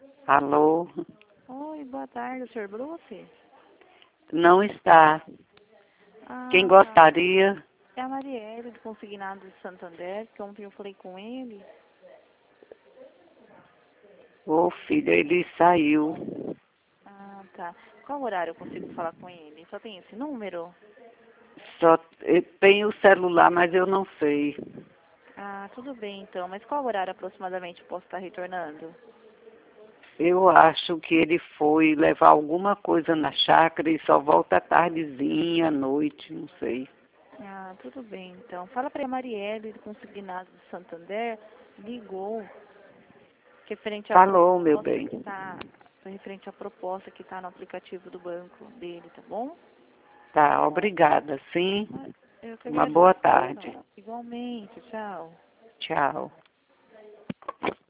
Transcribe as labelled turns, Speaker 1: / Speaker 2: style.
Speaker 1: Alô?
Speaker 2: Oi, boa tarde, o senhor Bruce?
Speaker 1: Não está. Quem
Speaker 2: Ah,
Speaker 1: gostaria?
Speaker 2: é a Marielle do Consignado de Santander, que ontem eu falei com ele.
Speaker 1: Ô, filha, ele saiu.
Speaker 2: Ah, tá. Qual horário eu consigo falar com ele? Só tem esse número?
Speaker 1: Só tem o celular, mas eu não sei.
Speaker 2: Ah, tudo bem então. Mas qual horário aproximadamente eu posso estar retornando?
Speaker 1: Eu acho que ele foi levar alguma coisa na chácara e só volta à tardezinha, à noite, não sei.
Speaker 2: Ah, tudo bem então. Fala para a Marielle do Consignado de Santander, ligou, referente à
Speaker 1: Falou, meu
Speaker 2: proposta
Speaker 1: bem.
Speaker 2: que está referente à proposta que está no aplicativo do banco dele, tá bom?
Speaker 1: Tá, obrigada, sim.
Speaker 2: Ah, eu que
Speaker 1: Uma boa
Speaker 2: agradeço.
Speaker 1: tarde.
Speaker 2: Igualmente, tchau.
Speaker 1: Tchau.